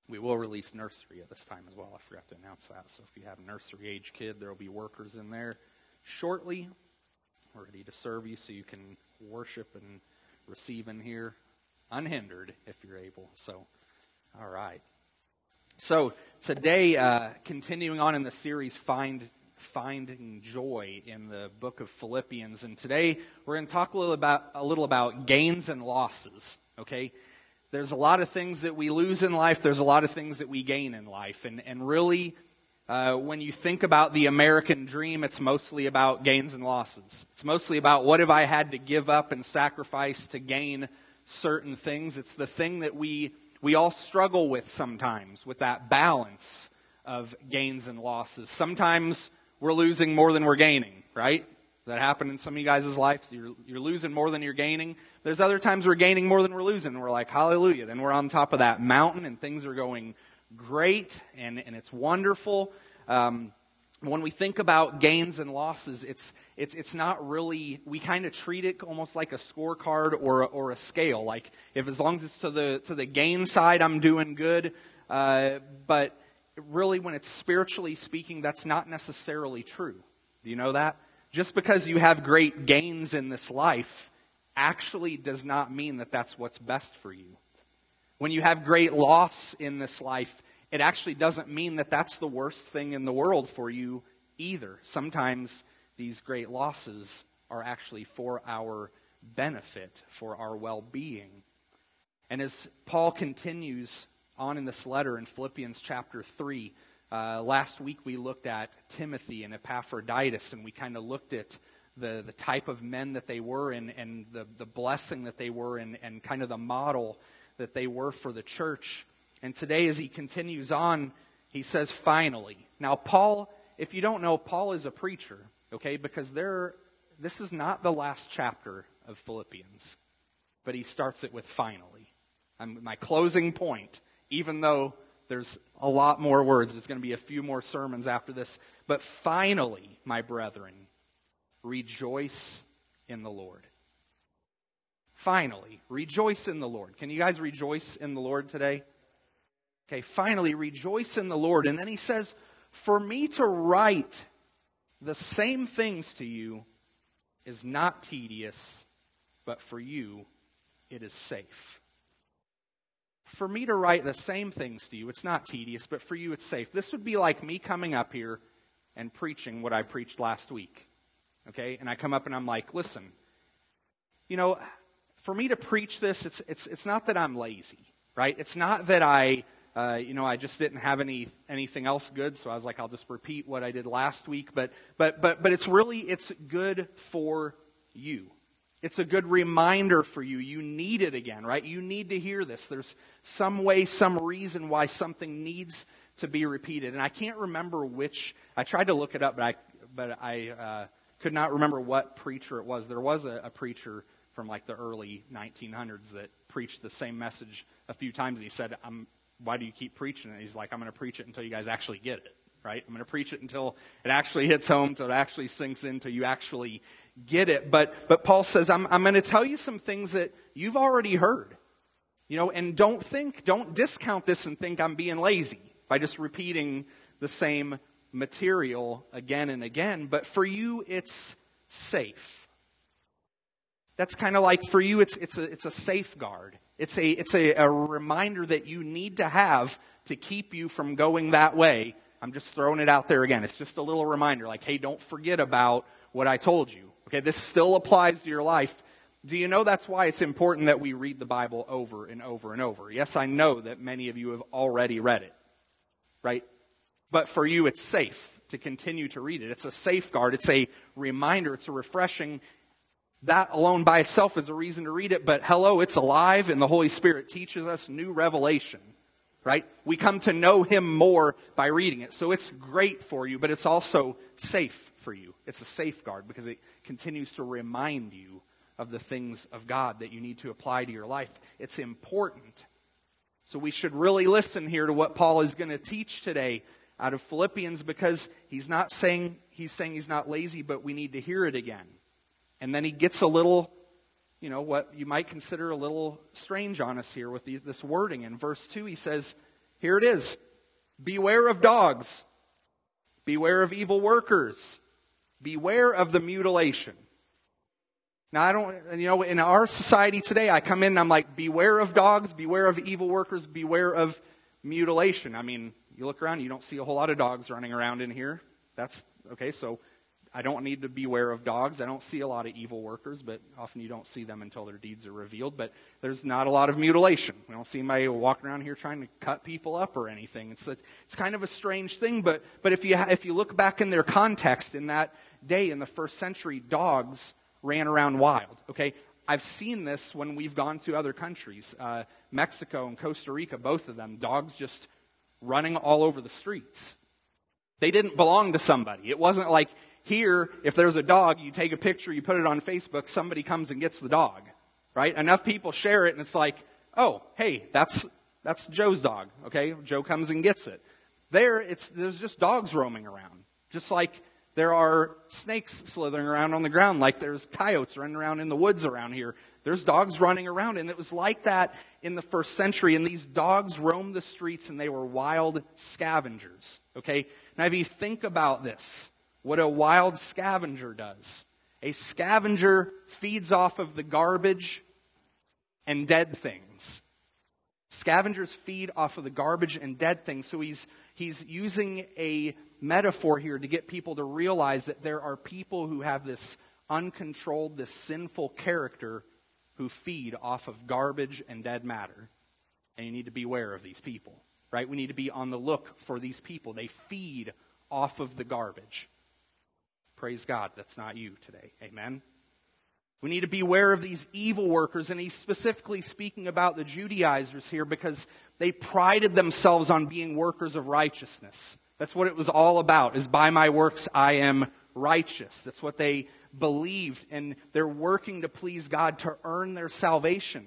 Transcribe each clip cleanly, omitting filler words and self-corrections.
We will release nursery at this time as well. I forgot to announce that. So if you have a nursery age kid, there will be workers in there shortly. We're ready to serve you so you can worship and receive in here unhindered if you're able. So, all right. So today, continuing on in the series, Finding Joy in the book of Philippians. And today we're going to talk a little about gains and losses, okay? There's a lot of things that we lose in life. There's a lot of things that we gain in life. And really, when you think about the American dream, it's mostly about gains and losses. It's mostly about what have I had to give up and sacrifice to gain certain things. It's the thing that we all struggle with sometimes, with that balance of gains and losses. Sometimes we're losing more than we're gaining, right? That happened in some of you guys' lives. You're losing more than you're gaining. There's other times we're gaining more than we're losing. We're like, hallelujah. Then we're on top of that mountain and things are going great and it's wonderful. When we think about gains and losses, it's not really, we kind of treat it almost like a scorecard or a scale. Like if as long as it's to the gain side, I'm doing good. But really, when it's spiritually speaking, that's not necessarily true. Do you know that? Just because you have great gains in this life actually does not mean that that's what's best for you. When you have great loss in this life, it actually doesn't mean that that's the worst thing in the world for you either. Sometimes these great losses are actually for our benefit, for our well-being. And as Paul continues on in this letter in Philippians chapter 3, last week we looked at Timothy and Epaphroditus, and we kind of looked at the type of men that they were and the blessing that they were and kind of the model that they were for the church. And today as he continues on, he says, finally. Now Paul, if you don't know, Paul is a preacher, okay, because this is not the last chapter of Philippians, but he starts it with finally. My closing point, even though there's a lot more words, there's going to be a few more sermons after this, but finally, my brethren, rejoice in the Lord. Finally, rejoice in the Lord. Can you guys rejoice in the Lord today? Okay, finally, rejoice in the Lord. And then he says, for me to write the same things to you is not tedious, but for you it is safe. For me to write the same things to you, it's not tedious, but for you it's safe. This would be like me coming up here and preaching what I preached last week. Okay? And I come up and I'm like, listen, for me to preach this, it's not that I'm lazy, right? It's not that I just didn't have anything else good, so I was like, I'll just repeat what I did last week. But it's good for you. It's a good reminder for you. You need it again, right? You need to hear this. There's some way, some reason why something needs to be repeated. And I can't remember which. I tried to look it up, but I could not remember what preacher it was. There was a preacher from like the early 1900s that preached the same message a few times. He said, why do you keep preaching it? He's like, I'm going to preach it until you guys actually get it, right? I'm going to preach it until it actually hits home, until it actually sinks in, until you actually get it. But Paul says, I'm going to tell you some things that you've already heard, and don't discount this and think I'm being lazy by just repeating the same material again and again. But for you, it's safe. That's kind of like for you, it's a safeguard. It's a reminder that you need to have to keep you from going that way. I'm just throwing it out there again. It's just a little reminder, like, hey, don't forget about what I told you. Okay, this still applies to your life. Do you know that's why it's important that we read the Bible over and over and over? Yes, I know that many of you have already read it, right? But for you, it's safe to continue to read it. It's a safeguard. It's a reminder. It's a refreshing. That alone by itself is a reason to read it. But hello, it's alive, and the Holy Spirit teaches us new revelation, right? We come to know Him more by reading it. So it's great for you, but it's also safe for you. It's a safeguard because it continues to remind you of the things of God that you need to apply to your life. It's important. So we should really listen here to what Paul is going to teach today out of Philippians, because he's saying he's not lazy, but we need to hear it again. And then he gets a little, what you might consider a little strange on us here with this wording. In verse 2, he says, Here it is. Beware of dogs. Beware of evil workers. Beware of the mutilation. Now, in our society today, I come in and I'm like, beware of dogs, beware of evil workers, beware of mutilation. I mean, you look around, you don't see a whole lot of dogs running around in here. That's okay, so I don't need to beware of dogs. I don't see a lot of evil workers, but often you don't see them until their deeds are revealed. But there's not a lot of mutilation. We don't see anybody walking around here trying to cut people up or anything. It's kind of a strange thing, but if you look back in their context in that day, in the first century, dogs ran around wild. Okay, I've seen this when we've gone to other countries, Mexico and Costa Rica, both of them, dogs just running all over the streets. They didn't belong to somebody. It wasn't like here, if there's a dog, you take a picture, you put it on Facebook, somebody comes and gets the dog, right? Enough people share it, and it's like, oh, hey, that's Joe's dog, okay? Joe comes and gets it. There's just dogs roaming around, just like there are snakes slithering around on the ground, like there's coyotes running around in the woods around here. There's dogs running around, and it was like that in the first century, and these dogs roamed the streets, and they were wild scavengers, okay? Now, if you think about this, what a wild scavenger does. A scavenger feeds off of the garbage and dead things. Scavengers feed off of the garbage and dead things. So he's using a metaphor here to get people to realize that there are people who have this uncontrolled, this sinful character who feed off of garbage and dead matter. And you need to beware of these people, right? We need to be on the look for these people. They feed off of the garbage. Praise God, that's not you today. Amen? We need to beware of these evil workers, and he's specifically speaking about the Judaizers here because they prided themselves on being workers of righteousness. That's what it was all about, is by my works I am righteous. That's what they believed, and they're working to please God to earn their salvation.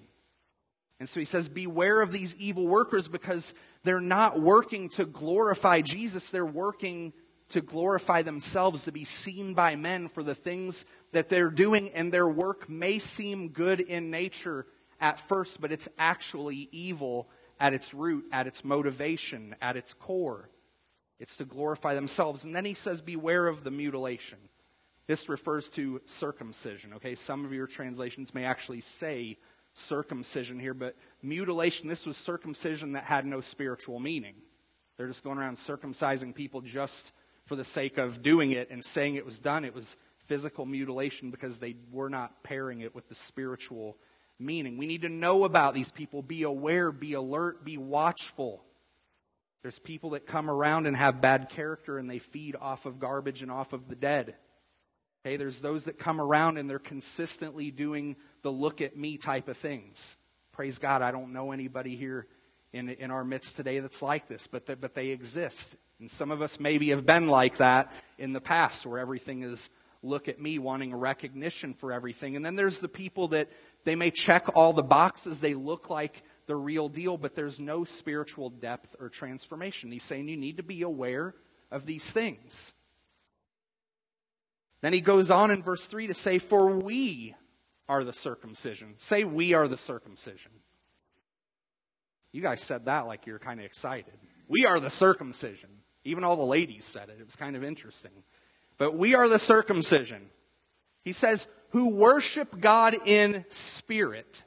And so he says, beware of these evil workers because they're not working to glorify Jesus, they're working to glorify themselves, to be seen by men for the things that they're doing, and their work may seem good in nature at first, but it's actually evil at its root, at its motivation, at its core. It's to glorify themselves. And then he says, beware of the mutilation. This refers to circumcision, okay? Some of your translations may actually say circumcision here, but mutilation, this was circumcision that had no spiritual meaning. They're just going around circumcising people just for the sake of doing it and saying it was done. It was physical mutilation because they were not pairing it with the spiritual meaning. We need to know about these people. Be aware, be alert, be watchful. There's people that come around and have bad character and they feed off of garbage and off of the dead. Okay, there's those that come around and they're consistently doing the look at me type of things. Praise God, I don't know anybody here in our midst today that's like this, but they exist. And some of us maybe have been like that in the past, where everything is look at me, wanting recognition for everything. And then there's the people that they may check all the boxes, they look like the real deal, but there's no spiritual depth or transformation. He's saying you need to be aware of these things. Then he goes on in verse 3 to say, for we are the circumcision. Say, we are the circumcision. You guys said that like you're kind of excited. We are the circumcision. Even all the ladies said it. It was kind of interesting. But we are the circumcision. He says, who worship God in spirit,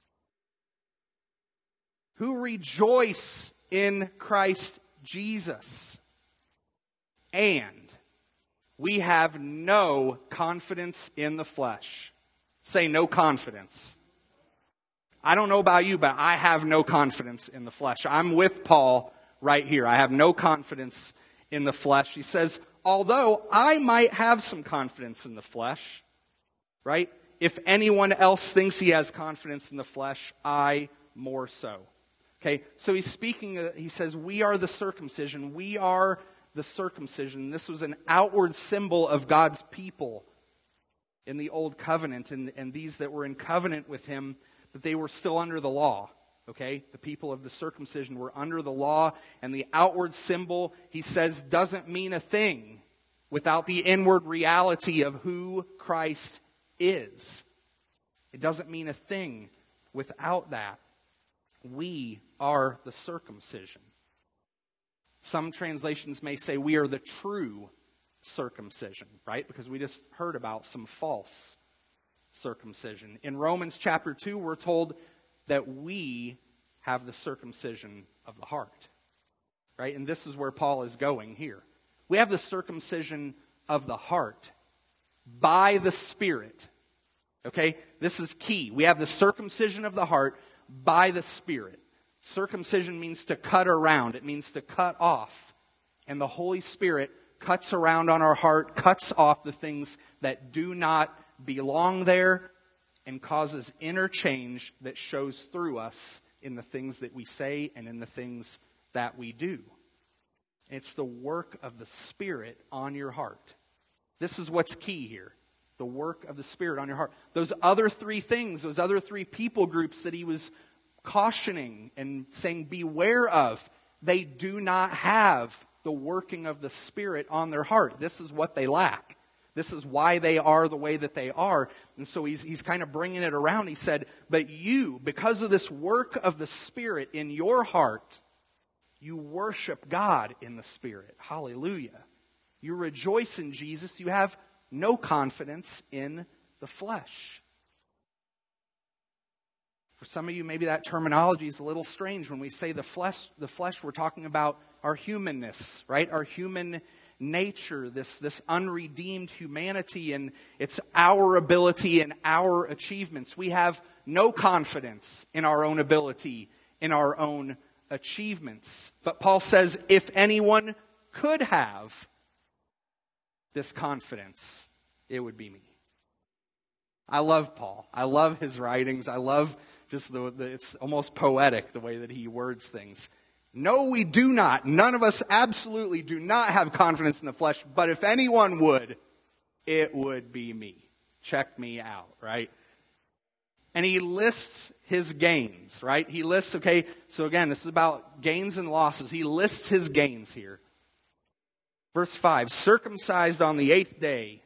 who rejoice in Christ Jesus, and we have no confidence in the flesh. Say no confidence. I don't know about you, but I have no confidence in the flesh. I'm with Paul right here. I have no confidence in the flesh. He says, although I might have some confidence in the flesh, right? If anyone else thinks he has confidence in the flesh, I more so. Okay, so he's speaking, he says, we are the circumcision. We are the circumcision. This was an outward symbol of God's people in the old covenant, and these that were in covenant with him, but they were still under the law. Okay, the people of the circumcision were under the law, and the outward symbol, he says, doesn't mean a thing without the inward reality of who Christ is. It doesn't mean a thing without that. We are the circumcision. Some translations may say we are the true circumcision, right? Because we just heard about some false circumcision. In Romans chapter 2, we're told that we have the circumcision of the heart, right? And this is where Paul is going here. We have the circumcision of the heart by the Spirit. Okay? This is key. We have the circumcision of the heart by the Spirit. Circumcision means to cut around. It means to cut off. And the Holy Spirit cuts around on our heart, cuts off the things that do not belong there, and causes inner change that shows through us in the things that we say and in the things that we do. It's the work of the Spirit on your heart. This is what's key here. The work of the Spirit on your heart. Those other three things, those other three people groups that he was cautioning and saying beware of, they do not have the working of the Spirit on their heart. This is what they lack. This is why they are the way that they are. And so he's kind of bringing it around. He said, but you, because of this work of the Spirit in your heart, you worship God in the Spirit. Hallelujah. You rejoice in Jesus. You have no confidence in the flesh. For some of you, maybe that terminology is a little strange. When we say the flesh, we're talking about our humanness, right? Our human nature, this unredeemed humanity, and it's our ability and our achievements. We have no confidence in our own ability, in our own achievements. But Paul says, if anyone could have this confidence, it would be me. I love Paul. I love his writings. I love just it's almost poetic the way that he words things. No, we do not. None of us absolutely do not have confidence in the flesh. But if anyone would, it would be me. Check me out, right? And he lists his gains, right? He lists, okay, so again, this is about gains and losses. He lists his gains here. Verse 5, circumcised on the 8th day.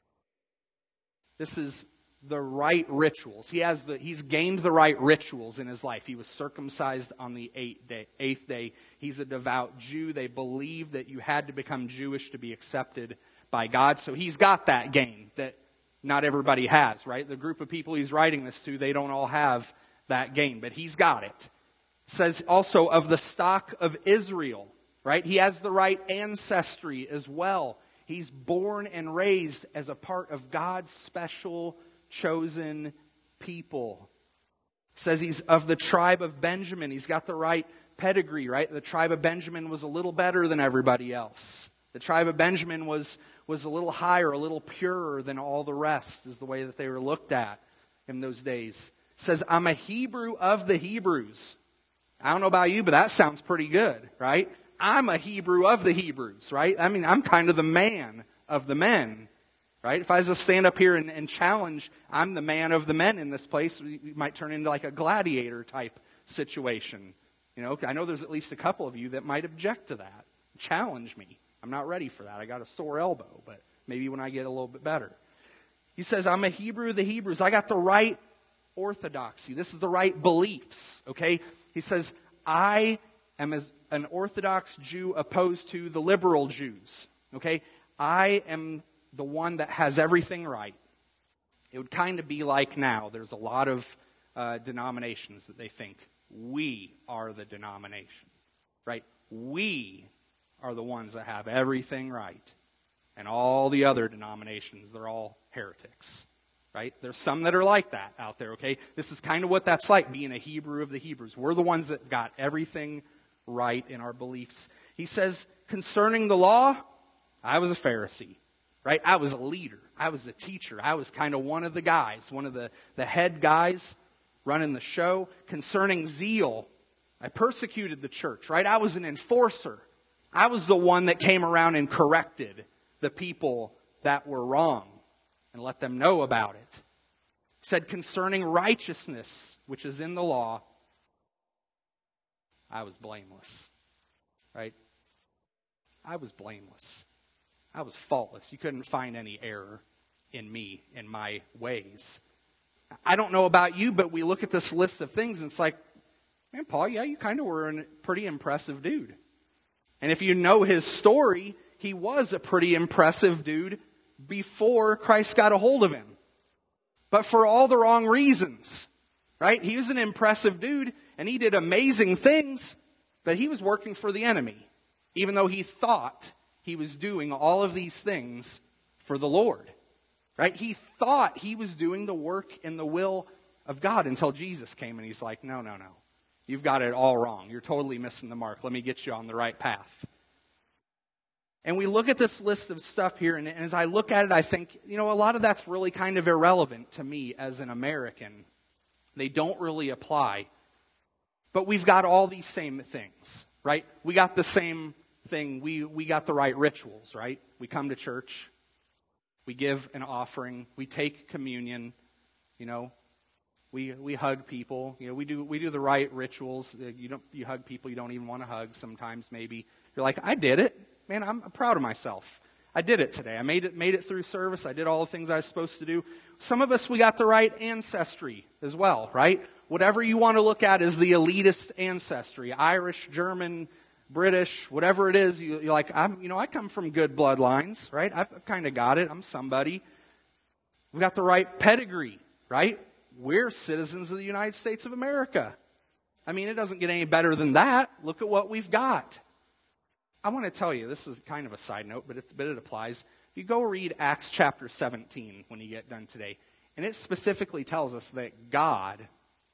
This is the right rituals. He's gained the right rituals in his life. He was circumcised on the 8th day. He's a devout Jew. They believe that you had to become Jewish to be accepted by God. So he's got that gain that not everybody has, right? The group of people he's writing this to, they don't all have that gain, but he's got it. It says also of the stock of Israel, right? He has the right ancestry as well. He's born and raised as a part of God's special chosen people. It says he's of the tribe of Benjamin. He's got the right pedigree, right? The tribe of Benjamin was a little better than everybody else. The tribe of Benjamin was a little higher, a little purer than all the rest, is the way that they were looked at in those days. It says, I'm a Hebrew of the Hebrews. I don't know about you, but that sounds pretty good, right? I'm a Hebrew of the Hebrews, right? I mean, I'm kind of the man of the men, right? If I was to stand up here and challenge, I'm the man of the men in this place, we might turn into like a gladiator type situation. You know, I know there's at least a couple of you that might object to that. Challenge me. I'm not ready for that. I got a sore elbow, but maybe when I get a little bit better. He says, I'm a Hebrew of the Hebrews. I got the right orthodoxy. This is the right beliefs, okay? He says, I am an Orthodox Jew opposed to the liberal Jews, okay? I am the one that has everything right. It would kind of be like now. There's a lot of denominations that they think we are the denomination, right? We are the ones that have everything right. And all the other denominations, they're all heretics, right? There's some that are like that out there, okay? This is kind of what that's like, being a Hebrew of the Hebrews. We're the ones that got everything right in our beliefs. He says, concerning the law, I was a Pharisee, right? I was a leader. I was a teacher. I was kind of one of the guys, one of the head guys running the show. Concerning zeal, I persecuted the church, right? I was an enforcer. I was the one that came around and corrected the people that were wrong and let them know about it. He said, concerning righteousness, which is in the law, I was blameless, right? I was blameless. I was faultless. You couldn't find any error in me, in my ways. I don't know about you, but we look at this list of things and it's like, man, Paul, yeah, you kind of were a pretty impressive dude. And if you know his story, he was a pretty impressive dude before Christ got a hold of him. But for all the wrong reasons, right? He was an impressive dude, and he did amazing things, but he was working for the enemy, even though he thought he was doing all of these things for the Lord, right? He thought he was doing the work in the will of God until Jesus came, and he's like, no. You've got it all wrong. You're totally missing the mark. Let me get you on the right path. And we look at this list of stuff here, and as I look at it, I think, a lot of that's really kind of irrelevant to me as an American. They don't really apply. But we've got all these same things, right? We got the same thing. We got the right rituals, right? We come to church. We give an offering. We take communion, We hug people. We do the right rituals. You hug people you don't even want to hug sometimes. Maybe you're like, I did it, man. I'm proud of myself. I did it today. I made it through service. I did all the things I was supposed to do. Some of us, we got the right ancestry as well, right? Whatever you want to look at is the elitist ancestry, Irish, German, British, whatever it is. You're like, I come from good bloodlines, right? I've kind of got it. I'm somebody. We got the right pedigree, right? We're citizens of the United States of America. It doesn't get any better than that. Look at what we've got. I want to tell you, this is kind of a side note, but it applies. You go read Acts chapter 17 when you get done today, and it specifically tells us that God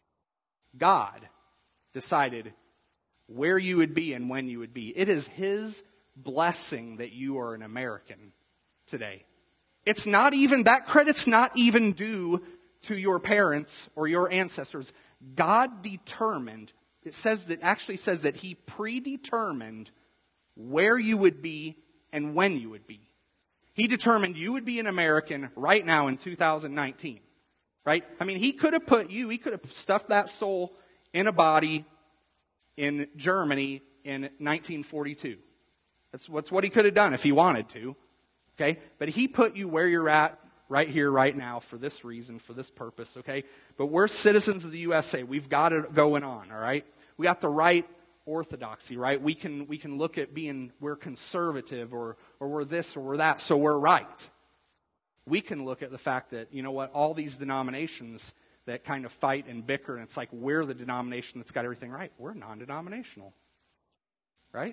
decided where you would be and when you would be. It is his blessing that you are an American today. It's not even, that credit's not even due to your parents or your ancestors. God determined, actually says that he predetermined where you would be and when you would be. He determined you would be an American right now in 2019, right? He could have stuffed that soul in a body in Germany in 1942. That's what he could have done if he wanted to, okay? But he put you where you're at right here, right now, for this reason, for this purpose, okay? But we're citizens of the USA. We've got it going on, all right? We got the right orthodoxy, right? We can look at we're conservative or we're this or we're that, so we're right. We can look at the fact that, all these denominations that kind of fight and bicker, and it's like we're the denomination that's got everything right. We're non-denominational, right?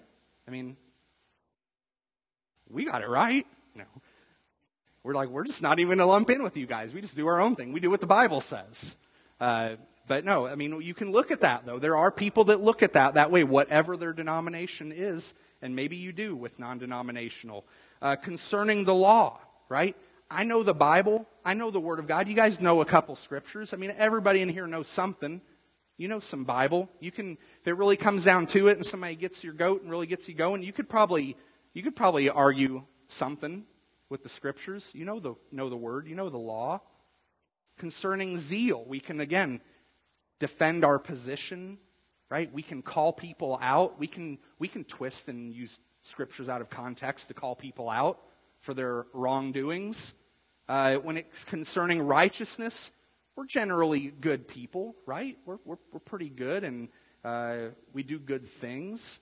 We got it right. No. We're just not even going to lump in with you guys. We just do our own thing. We do what the Bible says. But no, you can look at that, though. There are people that look at that way, whatever their denomination is, and maybe you do with non-denominational. Concerning the law, right? I know the Bible. I know the Word of God. You guys know a couple scriptures. Everybody in here knows something. You know some Bible. You can, if it really comes down to it and somebody gets your goat and really gets you going, you could probably argue something with the scriptures. You know the Word. You know the law. Concerning zeal, we can, again, defend our position, right? We can call people out. We can twist and use scriptures out of context to call people out for their wrongdoings. When it's concerning righteousness, we're generally good people, right? We're pretty good, and we do good things.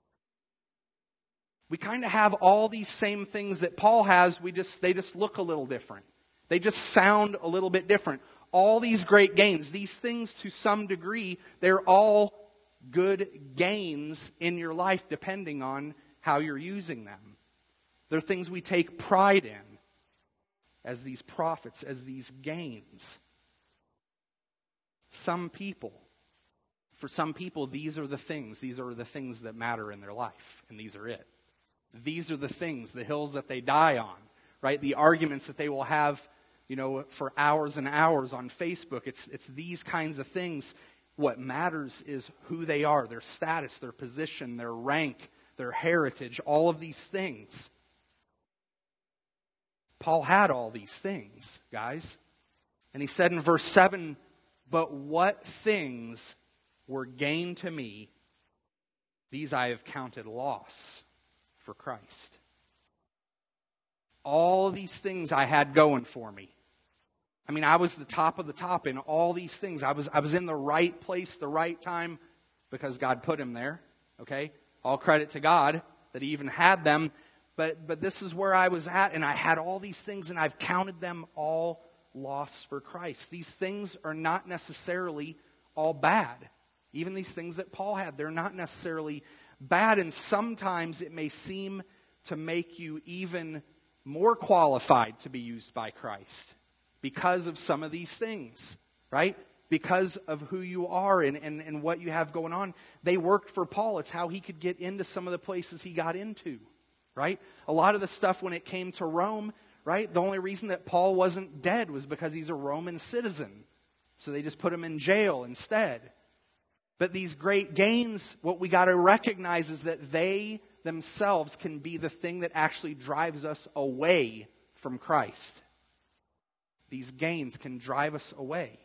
We kind of have all these same things that Paul has. They just look a little different. They just sound a little bit different. All these great gains, these things to some degree, they're all good gains in your life depending on how you're using them. They're things we take pride in as these profits, as these gains. For some people, these are the things that matter in their life, and these are it. These are the things, the hills that they die on, right? The arguments that they will have, for hours and hours on Facebook. It's these kinds of things. What matters is who they are, their status, their position, their rank, their heritage, all of these things. Paul had all these things, guys. And he said in verse 7, "But what things were gain to me, these I have counted loss for Christ." All these things I had going for me. I was the top of the top in all these things. I was in the right place, the right time, because God put him there. Okay? All credit to God. that he even had them, but this is where I was at, and I had all these things, and I've counted them all loss for Christ. These things are not necessarily all bad. Even these things that Paul had, they're not necessarily bad, and sometimes it may seem to make you even more qualified to be used by Christ because of some of these things, right? Because of who you are and what you have going on. They worked for Paul. It's how he could get into some of the places he got into, right? A lot of the stuff when it came to Rome, right? The only reason that Paul wasn't dead was because he's a Roman citizen. So they just put him in jail instead. But these great gains, what we got to recognize is that they themselves can be the thing that actually drives us away from Christ. These gains can drive us away.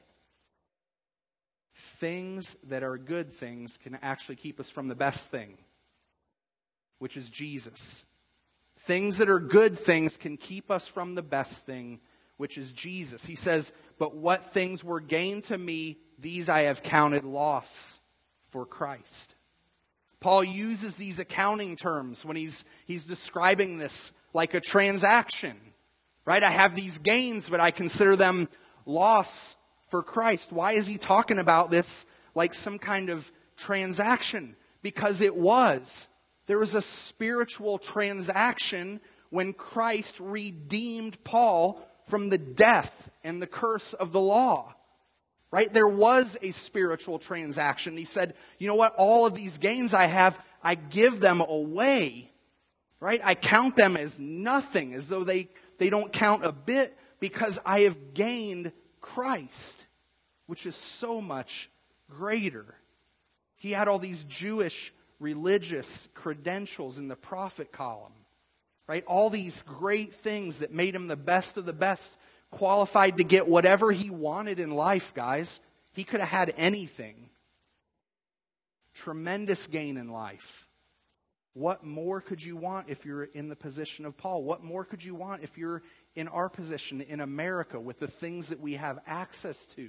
Things that are good things can actually keep us from the best thing, which is Jesus. Things that are good things can keep us from the best thing, which is Jesus. He says, but what things were gain to me, these I have counted loss for Christ. Paul uses these accounting terms when he's describing this like a transaction, right? I have these gains, but I consider them loss for Christ. Why is he talking about this like some kind of transaction? Because there was a spiritual transaction when Christ redeemed Paul from the death and the curse of the law. Right? There was a spiritual transaction. He said, you know what? All of these gains I have, I give them away. Right? I count them as nothing, as though they don't count a bit, because I have gained Christ, which is so much greater. He had all these Jewish religious credentials in the prophet column. Right? All these great things that made him the best of the best, qualified to get whatever he wanted in life, guys. He could have had anything. Tremendous gain in life. What more could you want if you're in the position of Paul? What more could you want if you're in our position in America with the things that we have access to?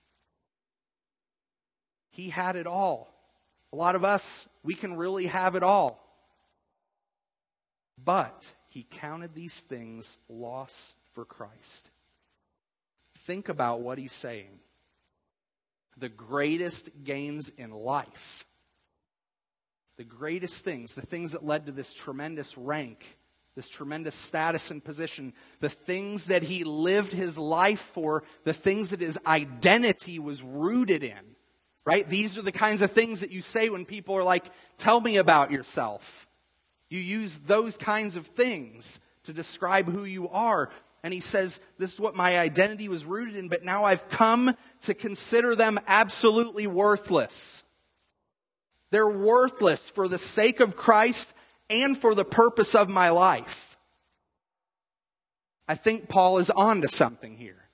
He had it all. A lot of us, we can really have it all. But he counted these things loss for Christ. Think about what he's saying. The greatest gains in life, the greatest things, the things that led to this tremendous rank, this tremendous status and position, the things that he lived his life for, the things that his identity was rooted in, right? These are the kinds of things that you say when people are like, tell me about yourself. You use those kinds of things to describe who you are. And he says, this is what my identity was rooted in, but now I've come to consider them absolutely worthless. They're worthless for the sake of Christ and for the purpose of my life. I think Paul is on to something here.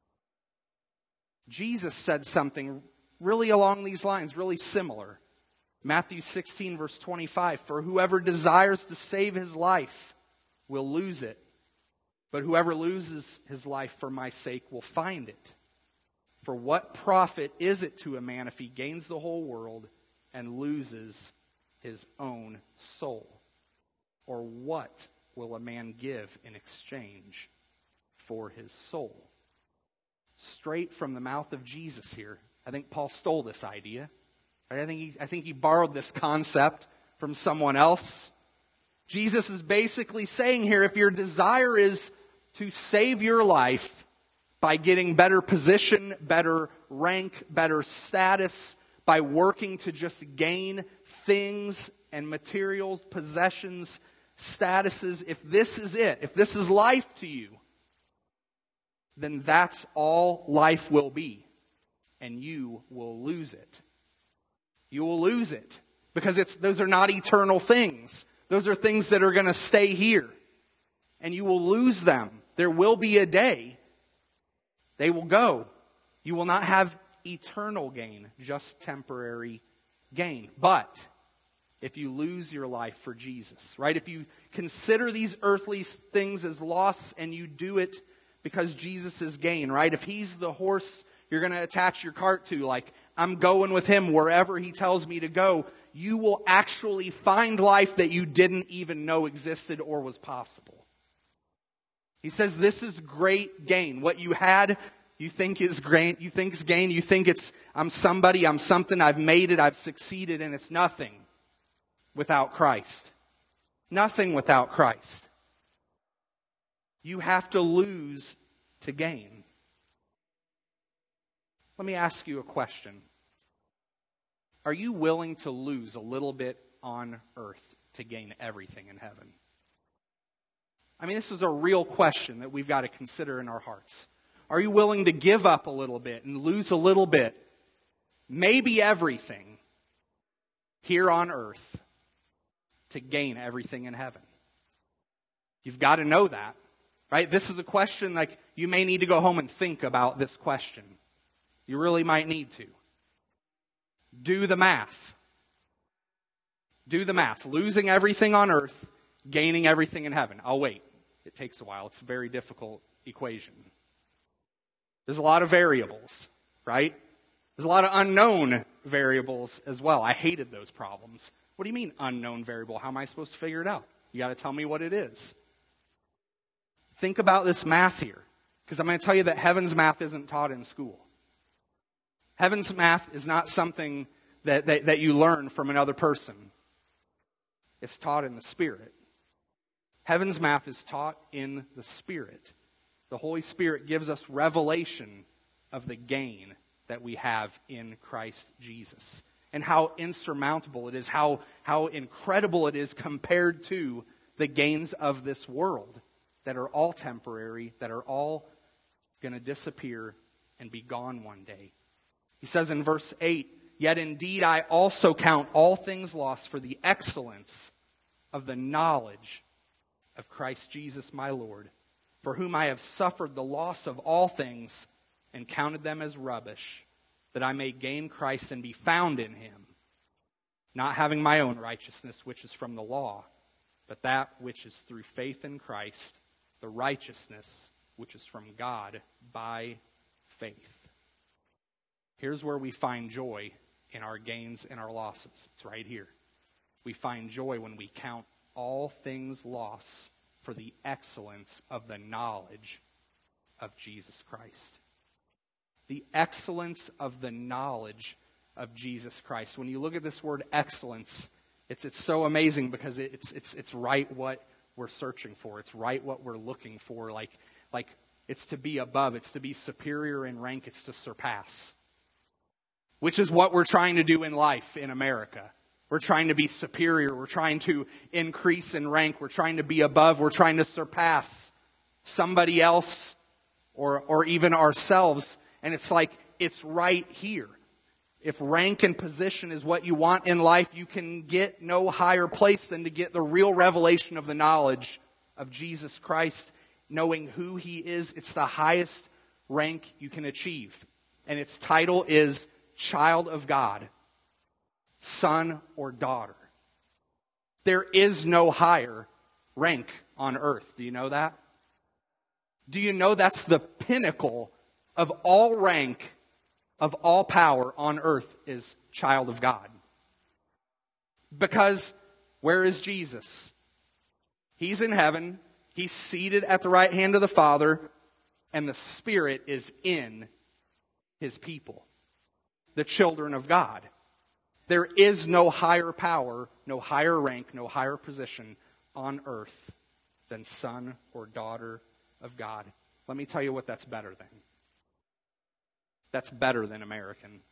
Jesus said something really along these lines, really similar. Matthew 16, verse 25, for whoever desires to save his life will lose it. But whoever loses his life for my sake will find it. For what profit is it to a man if he gains the whole world and loses his own soul? Or what will a man give in exchange for his soul? Straight from the mouth of Jesus here. I think Paul stole this idea. Right? I think he borrowed this concept from someone else. Jesus is basically saying here, if your desire is to save your life by getting better position, better rank, better status, by working to just gain things and materials, possessions, statuses, if this is it, if this is life to you, then that's all life will be. And you will lose it. You will lose it. Because those are not eternal things. Those are things that are going to stay here. And you will lose them. There will be a day. They will go. You will not have eternal gain, just temporary gain. But if you lose your life for Jesus, right? If you consider these earthly things as loss and you do it because Jesus is gain, right? If he's the horse you're going to attach your cart to, like, I'm going with him wherever he tells me to go, you will actually find life that you didn't even know existed or was possible. He says this is great gain. What you had, you think is great, you think is gain, you think it's, I'm somebody, I'm something, I've made it, I've succeeded, and it's nothing without Christ. Nothing without Christ. You have to lose to gain. Let me ask you a question. Are you willing to lose a little bit on earth to gain everything in heaven? I mean, this is a real question that we've got to consider in our hearts. Are you willing to give up a little bit and lose a little bit, maybe everything, here on earth to gain everything in heaven? You've got to know that, right? This is a question, like, you may need to go home and think about this question. You really might need to. Do the math. Do the math. Losing everything on earth, gaining everything in heaven. I'll wait. It takes a while. It's a very difficult equation. There's a lot of variables, right? There's a lot of unknown variables as well. I hated those problems. What do you mean unknown variable? How am I supposed to figure it out? You got to tell me what it is. Think about this math here, because I'm going to tell you that heaven's math isn't taught in school. Heaven's math is not something that you learn from another person. It's taught in the Spirit. Heaven's math is taught in the Spirit. The Holy Spirit gives us revelation of the gain that we have in Christ Jesus. And how insurmountable it is, how incredible it is compared to the gains of this world that are all temporary, that are all going to disappear and be gone one day. He says in verse 8, "Yet indeed I also count all things lost for the excellence of the knowledge of Christ Jesus my Lord, for whom I have suffered the loss of all things and counted them as rubbish, that I may gain Christ and be found in him, not having my own righteousness which is from the law, but that which is through faith in Christ, the righteousness which is from God by faith." Here's where we find joy in our gains and our losses. It's right here. We find joy when we count all things lost for the excellence of the knowledge of Jesus Christ. The excellence of the knowledge of Jesus Christ. When you look at this word excellence, it's so amazing because it's right what we're searching for. It's right what we're looking for. Like it's to be above. It's to be superior in rank. It's to surpass. Which is what we're trying to do in life in America. We're trying to be superior. We're trying to increase in rank. We're trying to be above. We're trying to surpass somebody else or even ourselves. And it's like, it's right here. If rank and position is what you want in life, you can get no higher place than to get the real revelation of the knowledge of Jesus Christ, knowing who he is. It's the highest rank you can achieve. And its title is child of God, son or daughter. There is no higher rank on earth. Do you know that? Do you know that's the pinnacle of all rank, of all power on earth is child of God? Because where is Jesus? He's in heaven. He's seated at the right hand of the Father, and the Spirit is in his people, the children of God. There is no higher power, no higher rank, no higher position on earth than son or daughter of God. Let me tell you what that's better than. That's better than American.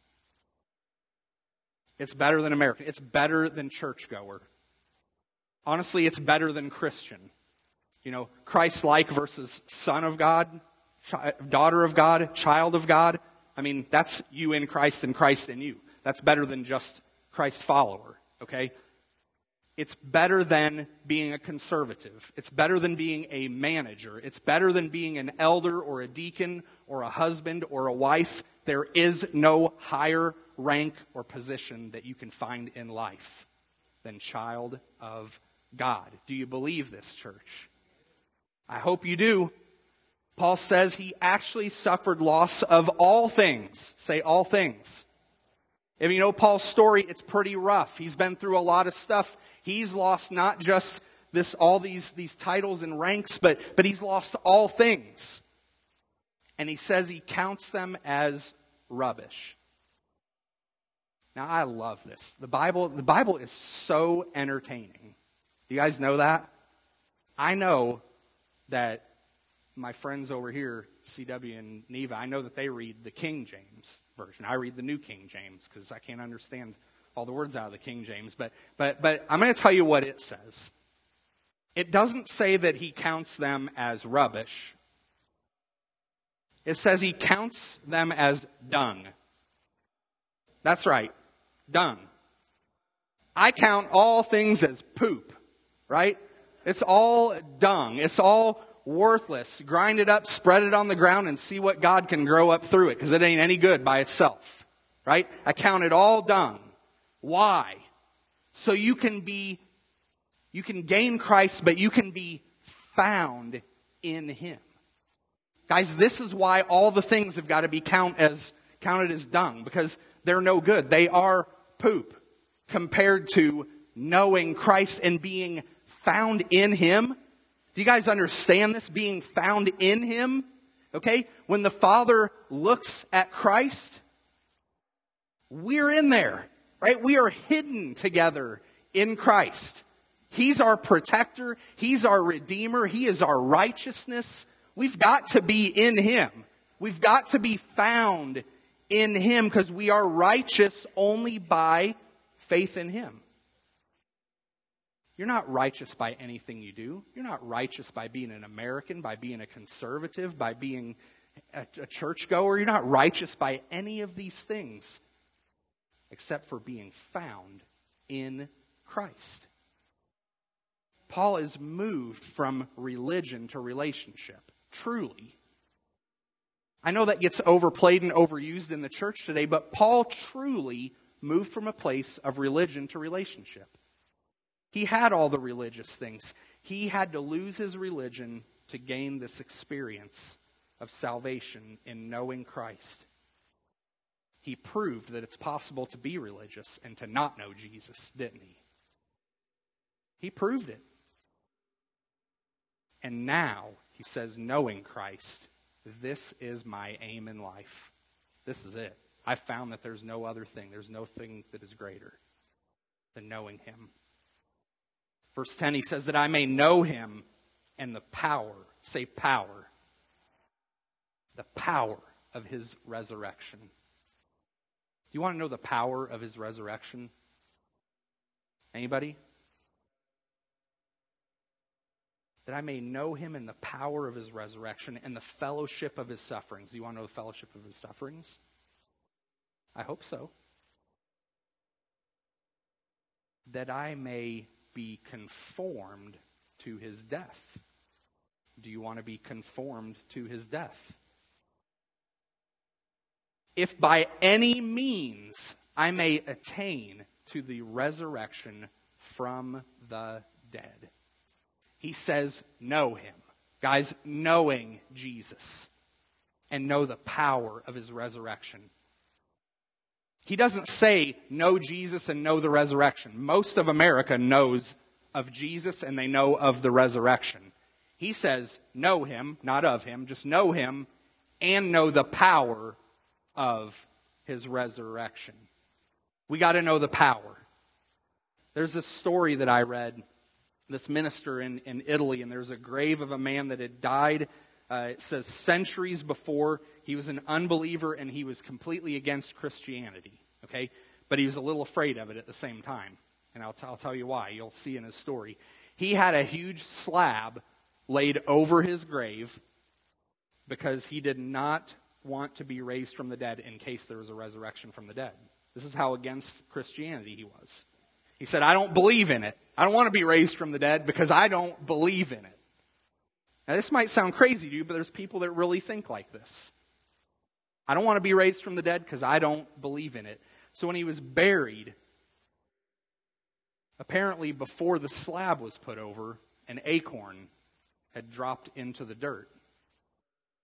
It's better than American. It's better than churchgoer. Honestly, it's better than Christian. You know, Christ-like versus son of God, daughter of God, child of God. I mean, that's you in Christ and Christ in you. That's better than just Christ follower, okay? It's better than being a conservative. It's better than being a manager. It's better than being an elder or a deacon or a husband or a wife. There is no higher rank or position that you can find in life than child of God. Do you believe this, church? I hope you do. Paul says he actually suffered loss of all things. Say all things. If you know Paul's story, it's pretty rough. He's been through a lot of stuff. He's lost not just all these titles and ranks, but he's lost all things. And he says he counts them as rubbish. Now, I love this. The Bible is so entertaining. You guys know that? I know that my friends over here, CW and Neva, I know that they read the King James version. I read the New King James because I can't understand all the words out of the King James. But I'm going to tell you what it says. It doesn't say that he counts them as rubbish. It says he counts them as dung. That's right, dung. I count all things as poop, right? It's all dung. It's all worthless. Grind it up, spread it on the ground, and see what God can grow up through it, because it ain't any good by itself, right? I count it all dung. Why? So you can gain Christ, but you can be found in Him. Guys, this is why all the things have got to be counted as dung, because they're no good. They are poop compared to knowing Christ and being found in Him. Do you guys understand this? Being found in Him? Okay? When the Father looks at Christ, we're in there, right? We are hidden together in Christ. He's our protector. He's our redeemer. He is our righteousness. We've got to be in Him. We've got to be found in Him because we are righteous only by faith in Him. You're not righteous by anything you do. You're not righteous by being an American, by being a conservative, by being a churchgoer. You're not righteous by any of these things except for being found in Christ. Paul is moved from religion to relationship, truly. I know that gets overplayed and overused in the church today, but Paul truly moved from a place of religion to relationship. He had all the religious things. He had to lose his religion to gain this experience of salvation in knowing Christ. He proved that it's possible to be religious and to not know Jesus, didn't he? He proved it. And now, he says, knowing Christ, this is my aim in life. This is it. I found that there's no other thing. There's no thing that is greater than knowing Him. Verse 10, he says that I may know Him and the power, say power, the power of His resurrection. Do you want to know the power of His resurrection? Anybody? That I may know Him in the power of His resurrection and the fellowship of His sufferings. Do you want to know the fellowship of His sufferings? I hope so. That I may be conformed to His death. Do you want to be conformed to His death? If by any means I may attain to the resurrection from the dead. He says, know Him. Guys, knowing Jesus and know the power of His resurrection. He doesn't say, know Jesus and know the resurrection. Most of America knows of Jesus and they know of the resurrection. He says, know Him, not of Him, just know Him and know the power of His resurrection. We got to know the power. There's this story that I read, this minister in Italy, and there's a grave of a man that had died, it says centuries before. He was an unbeliever and he was completely against Christianity, okay? But he was a little afraid of it at the same time. And I'll tell you why. You'll see in his story. He had a huge slab laid over his grave because he did not want to be raised from the dead in case there was a resurrection from the dead. This is how against Christianity he was. He said, I don't believe in it. I don't want to be raised from the dead because I don't believe in it. Now, this might sound crazy to you, but there's people that really think like this. I don't want to be raised from the dead because I don't believe in it. So when he was buried, apparently before the slab was put over, an acorn had dropped into the dirt.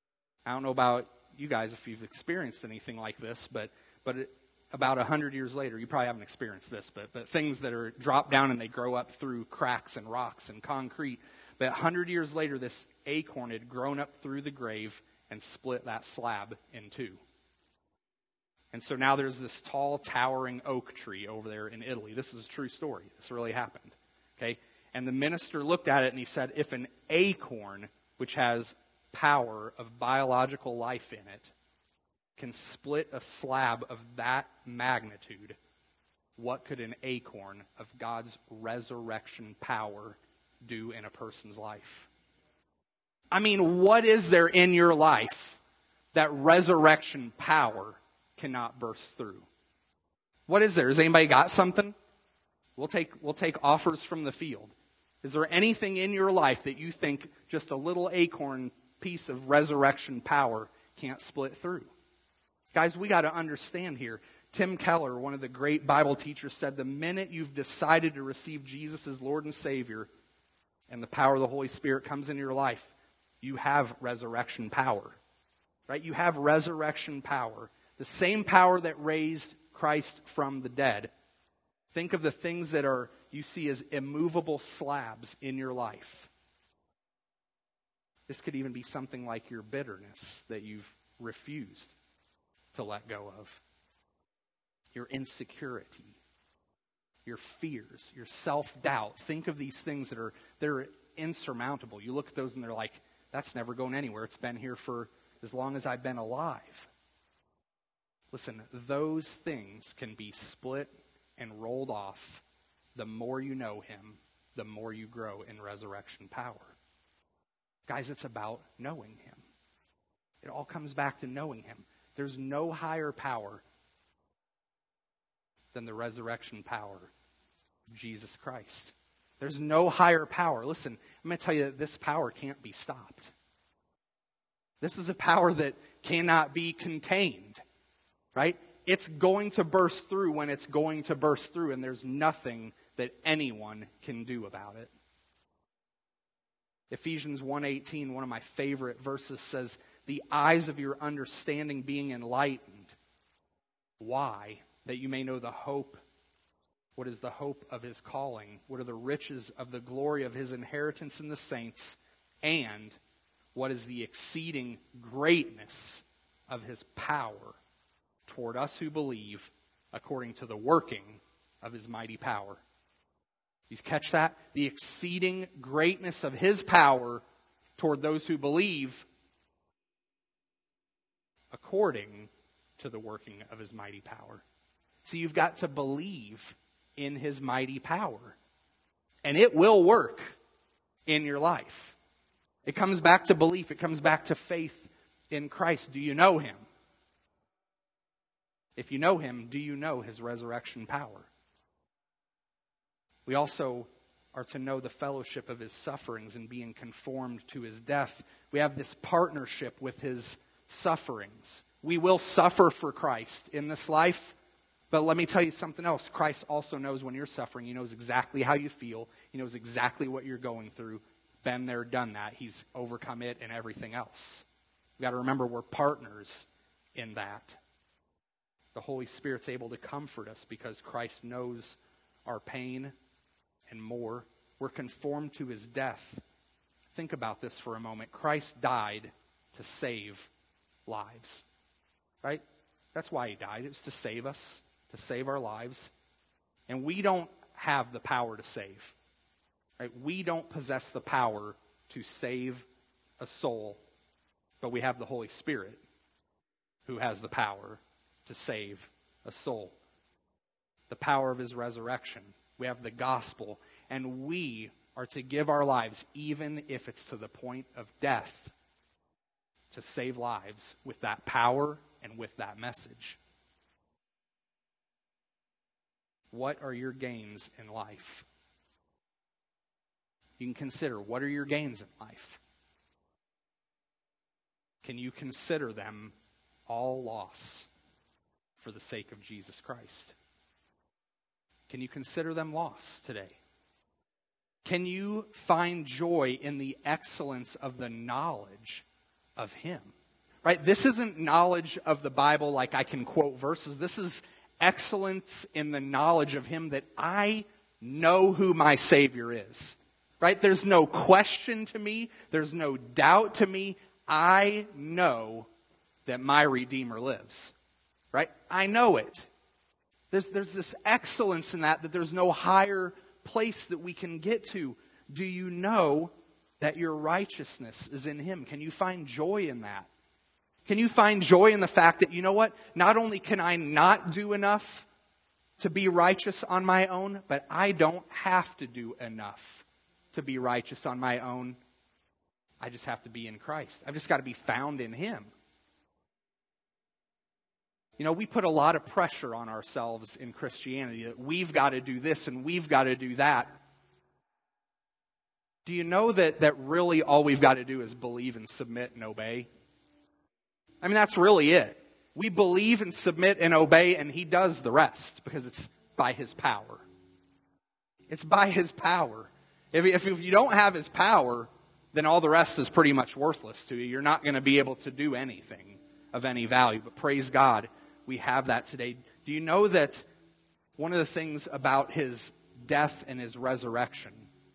I don't know about you guys if you've experienced anything like this, but about 100 years later, you probably haven't experienced this, but things that are dropped down and they grow up through cracks and rocks and concrete. But 100 years later, this acorn had grown up through the grave and split that slab in two. And so now there's this tall, towering oak tree over there in Italy. This is a true story. This really happened. Okay? And the minister looked at it and he said, if an acorn, which has power of biological life in it, can split a slab of that magnitude, what could an acorn of God's resurrection power do in a person's life? I mean, what is there in your life that resurrection power cannot burst through? What is there? Has anybody got something? We'll take offers from the field. Is there anything in your life that you think just a little acorn piece of resurrection power can't split through? Guys, we got to understand here. Tim Keller, one of the great Bible teachers, said the minute you've decided to receive Jesus as Lord and Savior and the power of the Holy Spirit comes into your life, you have resurrection power. Right? You have resurrection power. The same power that raised Christ from the dead. Think of the things that you see as immovable slabs in your life. This could even be something like your bitterness that you've refused to let go of. Your insecurity, your fears, your self-doubt. Think of these things they're insurmountable. You look at those and they're like, that's never going anywhere. It's been here for as long as I've been alive. Listen, those things can be split and rolled off. The more you know Him, the more you grow in resurrection power. Guys, it's about knowing Him. It all comes back to knowing Him. There's no higher power than the resurrection power of Jesus Christ. There's no higher power. Listen, I'm going to tell you that this power can't be stopped. This is a power that cannot be contained, right? It's going to burst through when it's going to burst through, and there's nothing that anyone can do about it. Ephesians 1:18, one of my favorite verses, says, the eyes of your understanding being enlightened. Why? That you may know the hope. What is the hope of His calling? What are the riches of the glory of His inheritance in the saints? And what is the exceeding greatness of His power toward us who believe, according to the working of His mighty power? You catch that? The exceeding greatness of His power toward those who believe, according to the working of His mighty power. So you've got to believe in His mighty power. And it will work in your life. It comes back to belief. It comes back to faith in Christ. Do you know Him? If you know Him, do you know His resurrection power? We also are to know the fellowship of His sufferings and being conformed to His death. We have this partnership with His sufferings. We will suffer for Christ in this life, but let me tell you something else. Christ also knows when you're suffering. He knows exactly how you feel. He knows exactly what you're going through. Been there, done that. He's overcome it and everything else. We've got to remember we're partners in that. The Holy Spirit's able to comfort us because Christ knows our pain and more. We're conformed to His death. Think about this for a moment. Christ died to save lives. Right? That's why He died. It was to save us, to save our lives. And we don't have the power to save. Right? We don't possess the power to save a soul, but we have the Holy Spirit who has the power to save a soul. The power of His resurrection. We have the gospel, and we are to give our lives, even if it's to the point of death, to save lives with that power and with that message. What are your gains in life? You can consider, what are your gains in life? Can you consider them all loss for the sake of Jesus Christ? Can you consider them loss today? Can you find joy in the excellence of the knowledge of Him? Right? This isn't knowledge of the Bible like I can quote verses. This is excellence in the knowledge of Him, that I know who my Savior is. Right? There's no question to me. There's no doubt to me. I know that my Redeemer lives. Right? I know it. There's this excellence in that there's no higher place that we can get to. Do you know that your righteousness is in Him? Can you find joy in that? Can you find joy in the fact that, you know what? Not only can I not do enough to be righteous on my own, but I don't have to do enough to be righteous on my own. I just have to be in Christ. I've just got to be found in Him. You know, we put a lot of pressure on ourselves in Christianity that we've got to do this and we've got to do that. Do you know that really all we've got to do is believe and submit and obey? I mean, that's really it. We believe and submit and obey, and He does the rest because it's by His power. It's by His power. If you don't have His power, then all the rest is pretty much worthless to you. You're not going to be able to do anything of any value. But praise God, we have that today. Do you know that one of the things about His death and His resurrection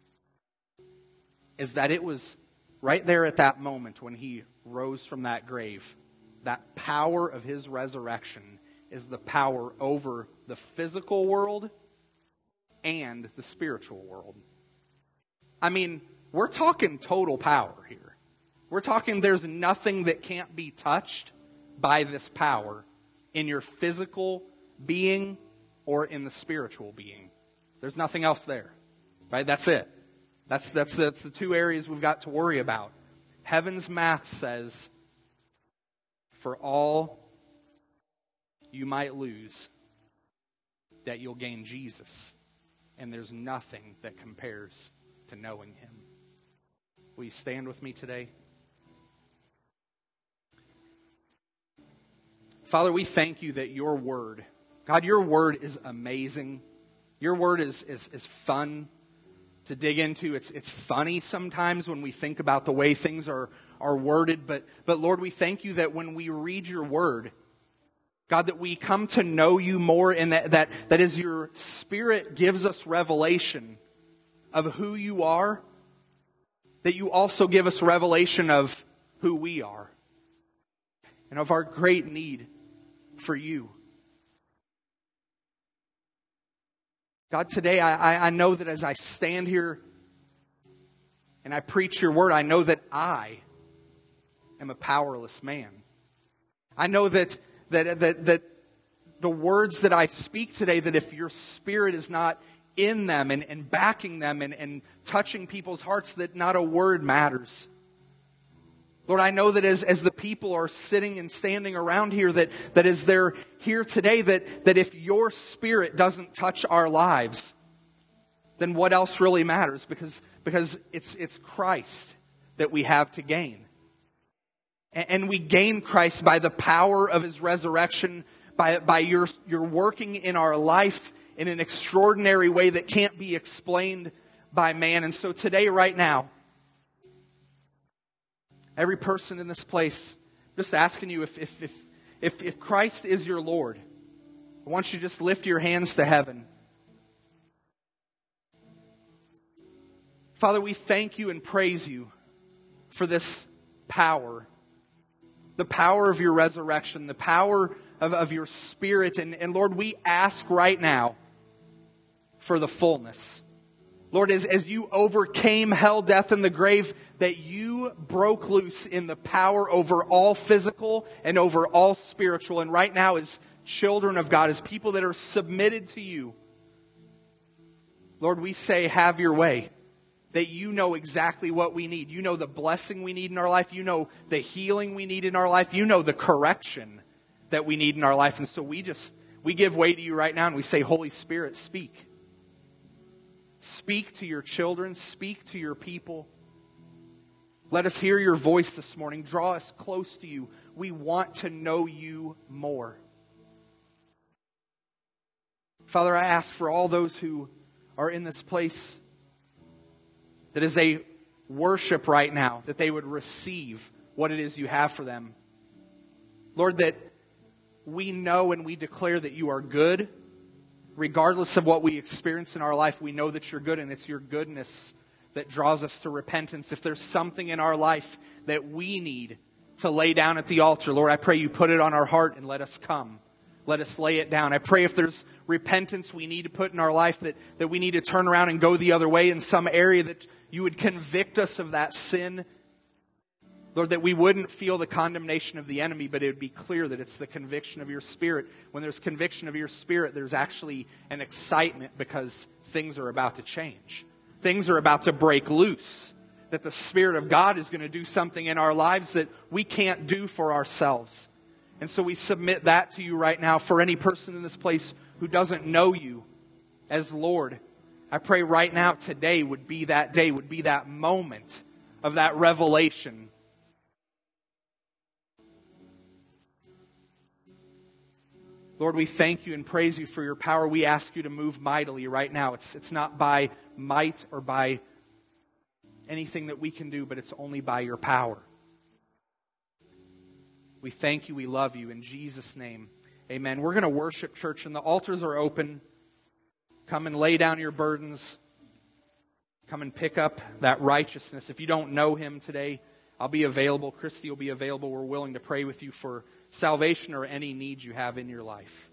is that it was right there at that moment when He rose from that grave, that power of His resurrection is the power over the physical world and the spiritual world. I mean, we're talking total power here. We're talking there's nothing that can't be touched by this power in your physical being or in the spiritual being. There's nothing else there. Right? That's it. That's the two areas we've got to worry about. Heaven's math says, for all you might lose, that you'll gain Jesus. And there's nothing that compares to knowing Him. Will you stand with me today? Father, we thank You that Your Word, God, Your Word is amazing. Your Word is fun to dig into. It's funny sometimes when we think about the way things are worded. But Lord, we thank You that when we read Your Word, God, that we come to know You more, and that as Your Spirit gives us revelation of who You are, that You also give us revelation of who we are and of our great need for You. God, today I know that as I stand here and I preach Your Word, I know that I am a powerless man. I know that the words that I speak today, that if Your Spirit is not in them and backing them and touching people's hearts, that not a word matters. Lord, I know that as the people are sitting and standing around here, that as they're here today, that if Your Spirit doesn't touch our lives, then what else really matters? Because it's Christ that we have to gain. And we gain Christ by the power of His resurrection, by your working in our life in an extraordinary way that can't be explained by man. And so today, right now, every person in this place, just asking you if Christ is your Lord, I want you to just lift your hands to heaven. Father, we thank You and praise You for this power, the power of Your resurrection, the power of Your Spirit. And Lord, we ask right now for the fullness. Lord, as You overcame hell, death, and the grave, that You broke loose in the power over all physical and over all spiritual. And right now, as children of God, as people that are submitted to You, Lord, we say, have Your way. That You know exactly what we need. You know the blessing we need in our life. You know the healing we need in our life. You know the correction that we need in our life. And so we give way to You right now, and we say, Holy Spirit, speak. Speak to Your children. Speak to Your people. Let us hear Your voice this morning. Draw us close to You. We want to know You more. Father, I ask for all those who are in this place, that as they worship right now, that they would receive what it is You have for them. Lord, that we know and we declare that you are good. Regardless of what we experience in our life, we know that you're good, and it's your goodness that draws us to repentance. If there's something in our life that we need to lay down at the altar, Lord, I pray you put it on our heart and let us come. Let us lay it down. I pray if there's repentance we need to put in our life, that we need to turn around and go the other way in some area, that you would convict us of that sin. Lord, that we wouldn't feel the condemnation of the enemy, but it would be clear that it's the conviction of your Spirit. When there's conviction of your Spirit, there's actually an excitement because things are about to change. Things are about to break loose. That the Spirit of God is going to do something in our lives that we can't do for ourselves. And so we submit that to you right now. For any person in this place who doesn't know you as Lord, I pray right now today would be that day, would be that moment of that revelation. Lord, we thank you and praise you for your power. We ask you to move mightily right now. It's not by might or by anything that we can do, but it's only by your power. We thank you. We love you. In Jesus' name, amen. We're going to worship, church, and the altars are open. Come and lay down your burdens. Come and pick up that righteousness. If you don't know him today, I'll be available. Christy will be available. We're willing to pray with you for salvation or any needs you have in your life.